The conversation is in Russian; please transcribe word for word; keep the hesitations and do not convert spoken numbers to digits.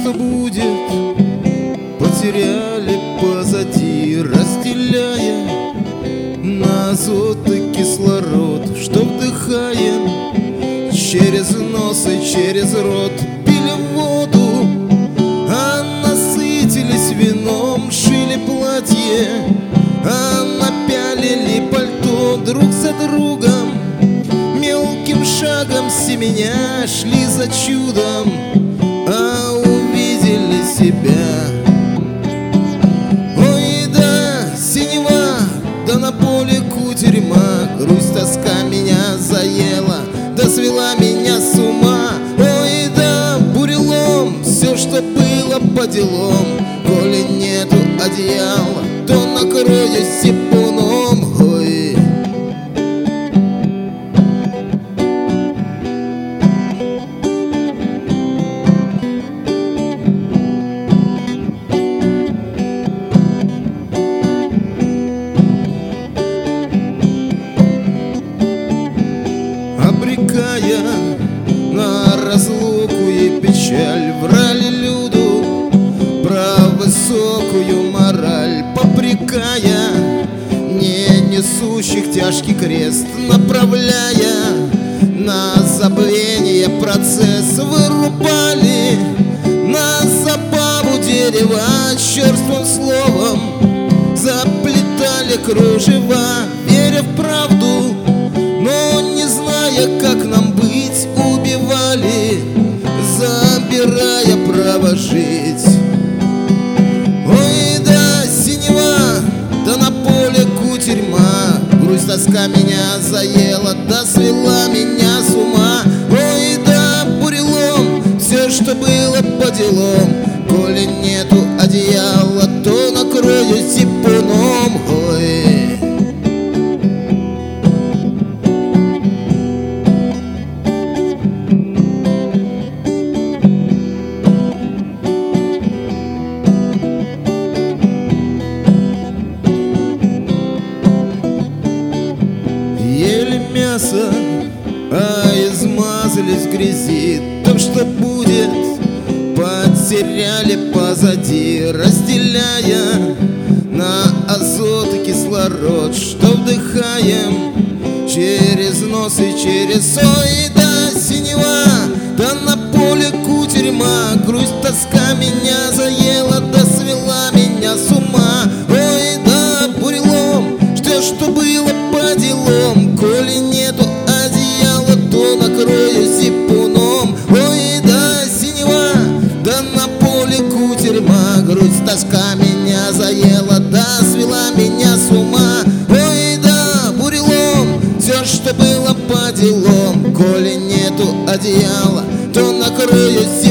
что будет, потеряли позади, разделяя на азот и кислород, что вдыхаем через нос и через рот. Пили воду, а насытились вином, шили платье, а напялили пальто друг за другом. Мелким шагом семеня шли за чудом, а увидели себя. Ой, да, синева, да на поле кутерьма, грусть, тоска меня заела, да свела меня с ума. Ой, да, бурелом, все, что было по делам, коли нету одеяла, то накрою сипуном. Ой. Обрекая на разлуку и печаль, врали люду про высокую мораль, попрекая не несущих тяжкий крест, направляя на забвение процесс. Вырубали на забаву дерева, черствым словом заплетали кружева, веря в правду, но не зная, как нам быть, убивали, забирая право жить. Ой, да, синева, да на поле кутерьма, грусть, тоска меня заела, да свела меня с ума. Ой, да, бурелом, все, что было по делам, коли нету одеяла, то накрою сипуном. Ой. Мясо, а измазались в грязи. То, что будет, потеряли позади, разделяя на азот и кислород, что вдыхаем через нос и через. Ой, да, синева, да на поле кутерьма, грусть, тоска меня заела, да свела меня с ума. Ой, да, бурелом, что, что было по делам, коли нету одеяла, то накрою сипуном. Ой, да, синева, да на поле кутерьма, грусть, тоска меня заела, да свела меня с ума. Ой, да, бурелом, все, что было по делам, коли нету одеяла, то накрою сипуном.